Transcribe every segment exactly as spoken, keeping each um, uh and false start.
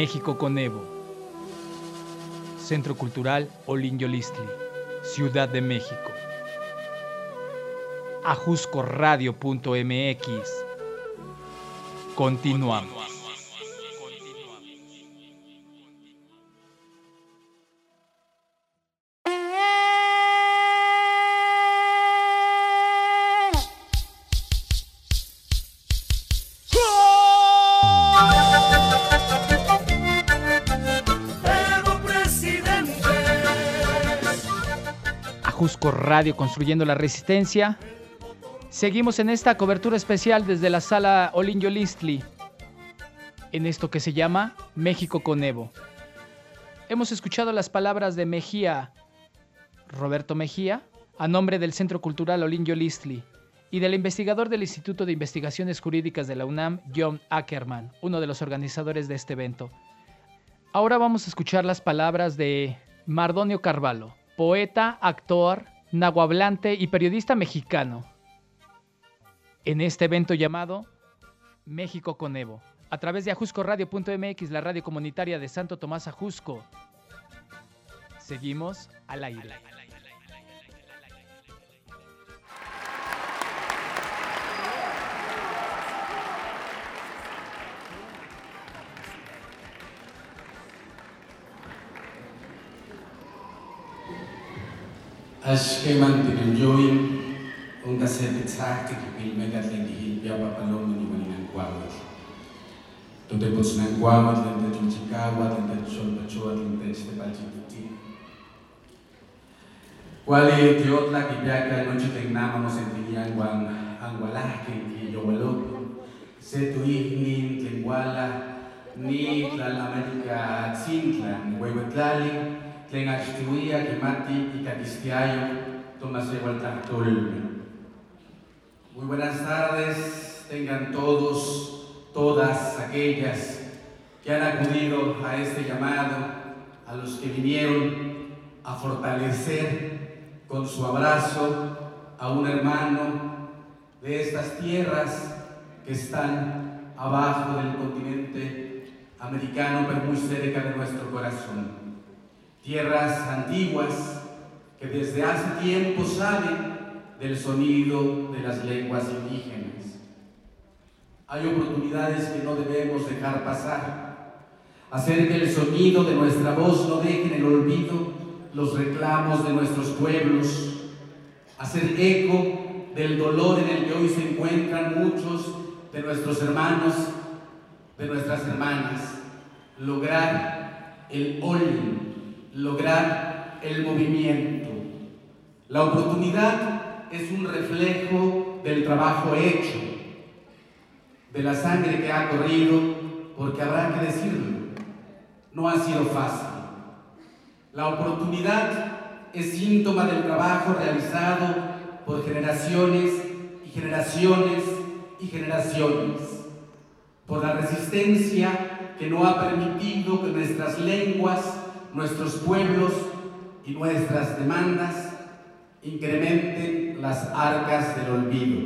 México con Evo. Centro Cultural Olinyolistli, Ciudad de México. ajusco radio punto m x. Continuamos. Ajusco Radio, construyendo la resistencia. Seguimos en esta cobertura especial desde la sala Olinyolistli, en esto que se llama México con Evo. Hemos escuchado las palabras de Mejía, Roberto Mejía, a nombre del Centro Cultural Olinyolistli, y del investigador del Instituto de Investigaciones Jurídicas de la UNAM, John Ackerman, uno de los organizadores de este evento. Ahora vamos a escuchar las palabras de Mardonio Carvalho, poeta, actor, nahuablante y periodista mexicano, en este evento llamado México con Evo, a través de ajusco radio punto m x, la radio comunitaria de Santo Tomás Ajusco. Seguimos al aire. Ashke mantinenjoin un cassette tsaki kipil megatlen di hilpia papalom ni maninan kwawat. Tote pots nan kwawat lan de chikawa lan de sol pachoat lan de este palchituti. Kwali tiotla kipiaka no chiteng nama mo sentilian wan angwala ki yowalo. Se tu ihnin tlengwala ni tlalamerika tsintlan huehuetlali. Tlen achtuia, Kimati y Catistiayo, Tomás de Gualtactol. Muy buenas tardes, tengan todos, todas aquellas que han acudido a este llamado, a los que vinieron a fortalecer con su abrazo a un hermano de estas tierras que están abajo del continente americano, pero muy cerca de nuestro corazón. Tierras antiguas que desde hace tiempo saben del sonido de las lenguas indígenas. Hay oportunidades que no debemos dejar pasar. Hacer que el sonido de nuestra voz no deje en el olvido los reclamos de nuestros pueblos. Hacer eco del dolor en el que hoy se encuentran muchos de nuestros hermanos, de nuestras hermanas. Lograr el ol. Lograr el movimiento. La oportunidad es un reflejo del trabajo hecho, de la sangre que ha corrido, porque habrá que decirlo, no ha sido fácil. La oportunidad es síntoma del trabajo realizado por generaciones y generaciones y generaciones, por la resistencia que no ha permitido que nuestras lenguas, nuestros pueblos y nuestras demandas incrementen las arcas del olvido.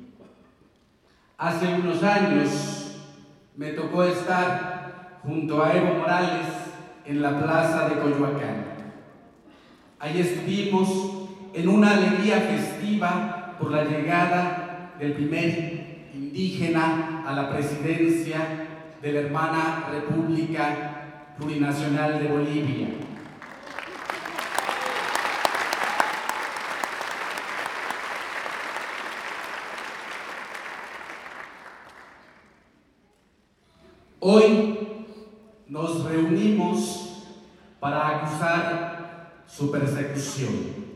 Hace unos años me tocó estar junto a Evo Morales en la plaza de Coyoacán. Allí estuvimos en una alegría festiva por la llegada del primer indígena a la presidencia de la hermana República Plurinacional de Bolivia. Hoy nos reunimos para acusar su persecución.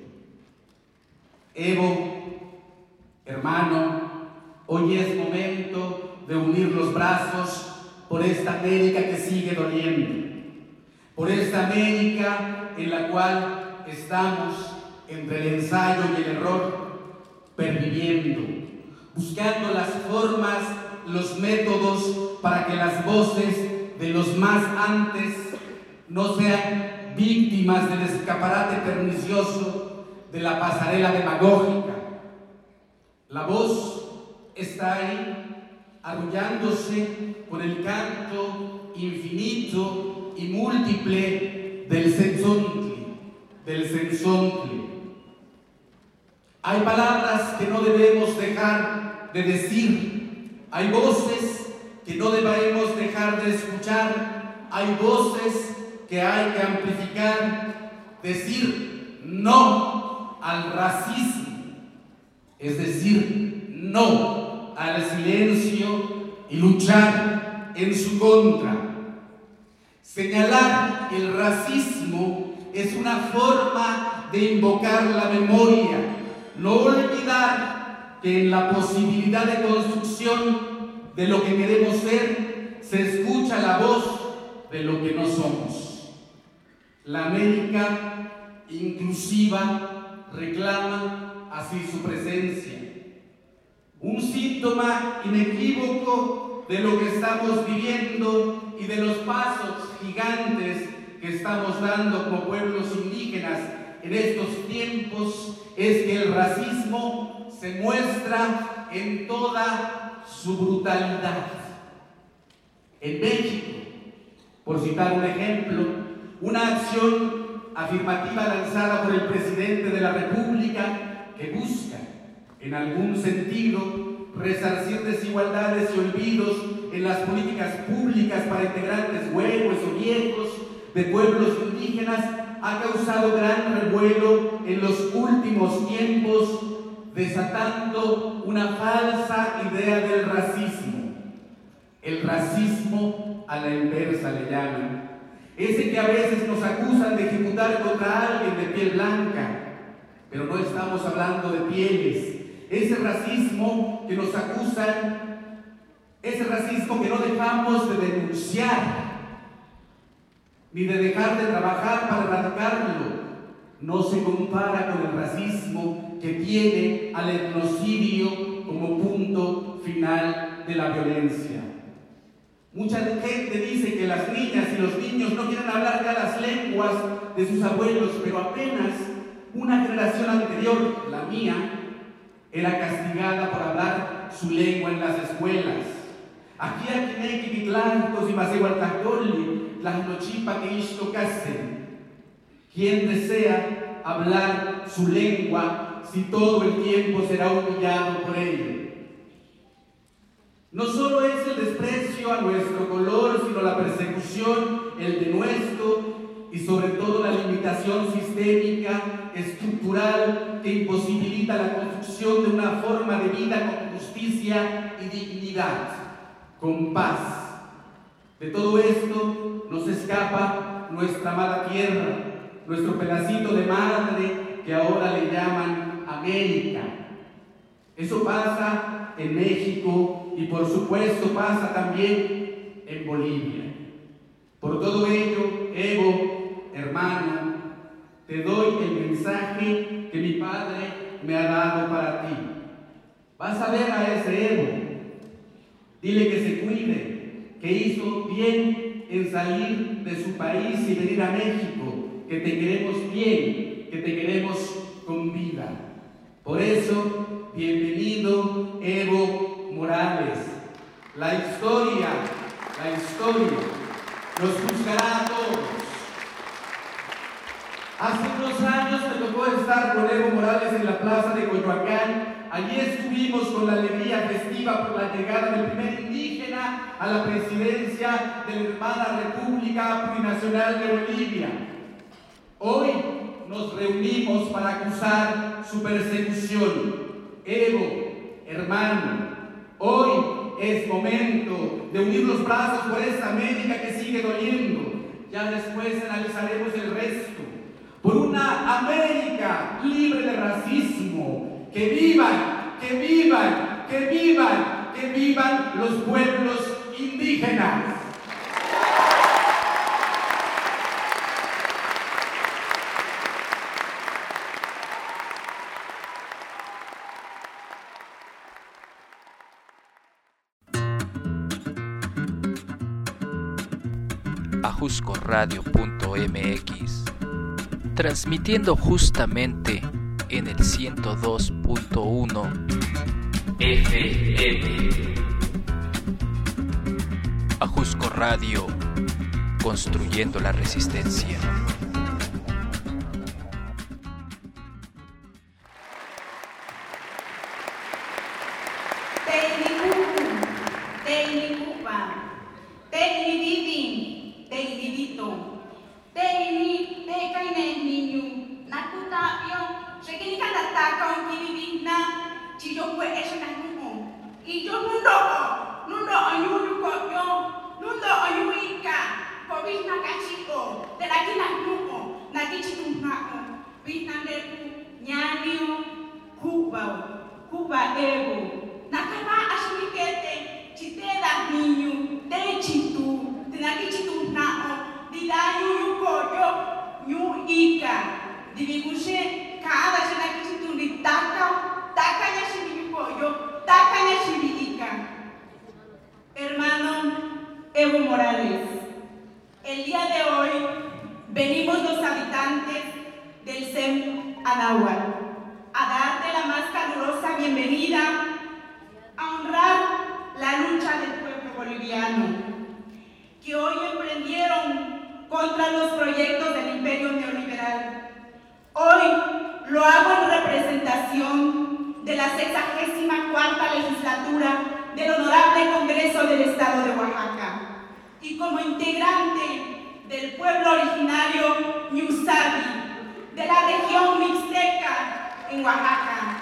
Evo, hermano, hoy es momento de unir los brazos por esta América que sigue doliendo. Por esta América en la cual estamos entre el ensayo y el error, perviviendo, buscando las formas, los métodos para que las voces de los más antes no sean víctimas del escaparate pernicioso de la pasarela demagógica. La voz está ahí, arrullándose con el canto infinito y múltiple del Cenzontli, del Cenzontli. Hay palabras que no debemos dejar de decir, hay voces que no debemos dejar de escuchar, hay voces que hay que amplificar, decir no al racismo, es decir, no al silencio y luchar en su contra. Señalar el racismo es una forma de invocar la memoria, no olvidar que en la posibilidad de construcción de lo que queremos ser se escucha la voz de lo que no somos. La América inclusiva reclama así su presencia. Un síntoma inequívoco de lo que estamos viviendo y de los pasos gigantes que estamos dando como pueblos indígenas en estos tiempos es que el racismo se muestra en toda su brutalidad. En México, por citar un ejemplo, una acción afirmativa lanzada por el presidente de la República que busca, en algún sentido, resarcir desigualdades y olvidos en las políticas públicas para integrantes huevos o viejos de pueblos indígenas, ha causado gran revuelo en los últimos tiempos, desatando una falsa idea del racismo. El racismo a la inversa le llaman. Ese que a veces nos acusan de ejecutar contra alguien de piel blanca, pero no estamos hablando de pieles. Ese racismo que nos acusan, ese racismo que no dejamos de denunciar, ni de dejar de trabajar para erradicarlo, no se compara con el racismo que tiene al etnocidio como punto final de la violencia. Mucha gente dice que las niñas y los niños no quieren hablar ya las lenguas de sus abuelos, pero apenas una generación anterior, la mía, era castigada por hablar su lengua en las escuelas. Aquí aquí neki blanco y masegualtacoli, las nochipa que isto casen. ¿Quién desea hablar su lengua si todo el tiempo será humillado por ello? No solo es el desprecio a nuestro color, sino la persecución, el denuesto y sobre todo la limitación sistémica, estructural, que imposibilita la construcción de una forma de vida con justicia y dignidad, con paz. De todo esto nos escapa nuestra amada tierra, nuestro pedacito de madre que ahora le llaman América. Eso pasa en México y por supuesto pasa también en Bolivia. Por todo ello, Evo, hermano, te doy el mensaje que mi padre me ha dado para ti. Vas a ver a ese Evo, dile que se cuide, que hizo bien en salir de su país y venir a México, que te queremos bien, que te queremos con vida. Por eso, bienvenido Evo Morales. La historia, la historia nos juzgará a todos. Hace unos años me tocó estar con Evo Morales en la plaza de Coyoacán. Allí estuvimos con la alegría festiva por la llegada del primer indígena a la presidencia de la hermana República Plurinacional de Bolivia. Hoy nos reunimos para acusar su persecución. Evo, hermano, hoy es momento de unir los brazos por esta América que sigue doliendo. Ya después analizaremos el resto. Por una América libre de racismo. Que vivan, que vivan, que vivan, que vivan los pueblos indígenas. ajusco radio punto m x, transmitiendo justamente en el ciento dos punto uno F M. Ajusco Radio construyendo la resistencia. Hermano Evo Morales, el día de hoy venimos los habitantes del C E M Anáhuac a darte la más calurosa bienvenida, a honrar la lucha del pueblo boliviano, que hoy emprendieron contra los proyectos del imperio neoliberal. Hoy lo hago en representación de la sexagésima cuarta legislatura del Honorable Congreso del Estado de Oaxaca y como integrante del pueblo originario Ñusabi de la región Mixteca en Oaxaca.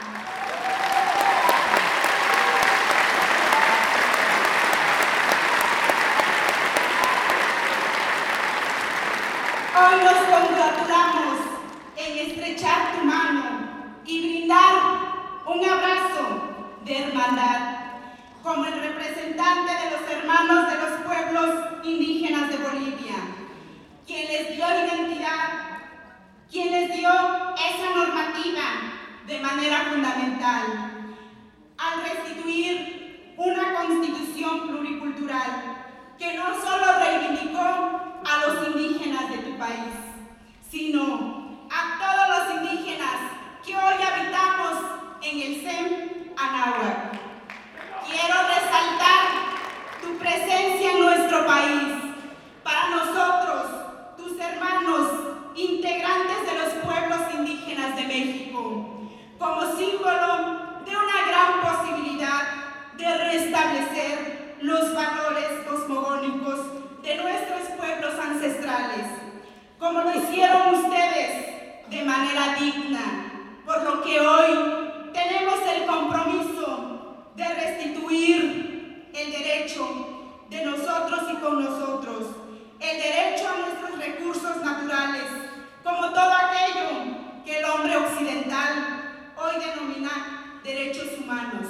Hoy nos congratulamos en estrechar tu mano y brindar un abrazo de hermandad como el representante de los hermanos de los pueblos indígenas de Bolivia, quien les dio identidad, quien les dio esa normativa de manera fundamental, al restituir una constitución pluricultural que no solo reivindicó a los indígenas de tu país, sino a todos los indígenas que hoy habitamos en el C E M Anáhuac. Quiero resaltar tu presencia en nuestro país. Para nosotros, tus hermanos, integrantes de los pueblos indígenas de México, como símbolo de una gran posibilidad de restablecer los valores cosmogónicos de nuestros pueblos ancestrales, como lo hicieron ustedes de manera digna, por lo que hoy tenemos el compromiso de restituir el derecho de nosotros y con nosotros, el derecho a nuestros recursos naturales, como todo aquello que el hombre occidental hoy denomina derechos humanos.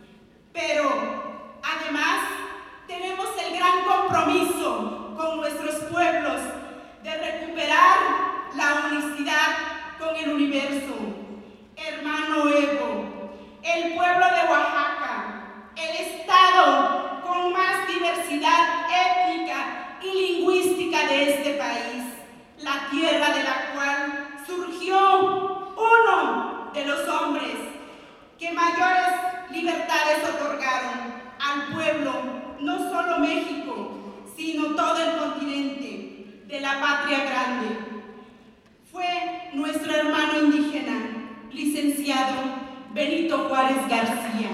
Pero, además, tenemos el gran compromiso con nuestros pueblos de recuperar la unicidad con el universo. Hermano Evo, el pueblo de Oaxaca, el estado con más diversidad étnica y lingüística de este país, la tierra de la cual surgió uno de los hombres que mayores libertades otorgaron al pueblo, no solo México, sino todo el continente de la patria grande. Fue nuestro hermano indígena, licenciado Benito Juárez García.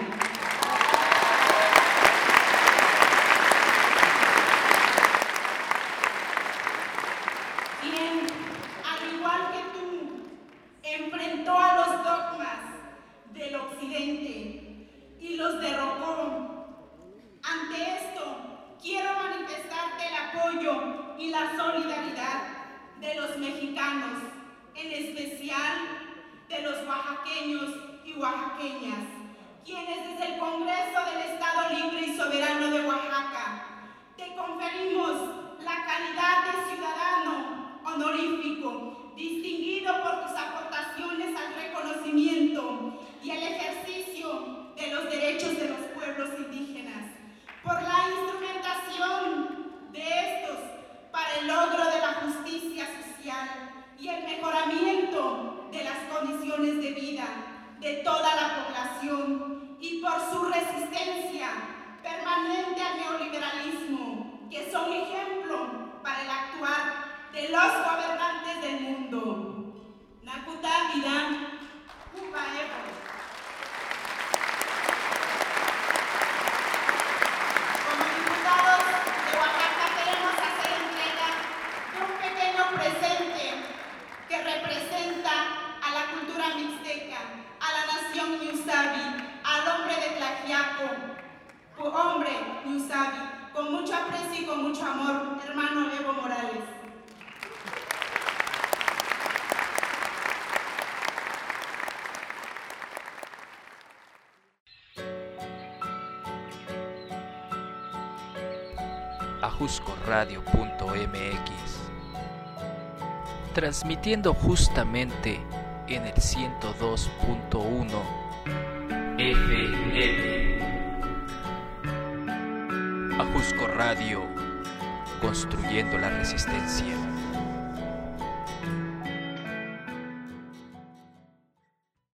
Quien, al igual que tú, enfrentó a los dogmas del occidente y los derrocó. Ante esto, quiero manifestarte el apoyo y la solidaridad de los mexicanos, en especial de los oaxaqueños y oaxaqueñas, quienes desde el Congreso del Estado Libre y Soberano de Oaxaca te conferimos la calidad de ciudadano honorífico, distinguido por tus aportaciones al reconocimiento y el ejercicio de los derechos de los pueblos indígenas, por la instrumentación de estos para el logro de la justicia social y el mejoramiento de las condiciones de vida de toda la población y por su resistencia permanente al neoliberalismo, que son ejemplo para el actual de los gobernantes del mundo. Nakuta Vidam Upaevo. Como diputados de Oaxaca queremos hacer entrega de un pequeño presente que representa a la cultura mixteca, a la nación Ñusabi, al hombre de Tlaxiaco, hombre Ñusabi, con mucho aprecio y con mucho amor, hermano Evo Morales. ajusco radio punto m x, transmitiendo justamente en el ciento dos punto uno F M. Ajusco Radio, construyendo la resistencia.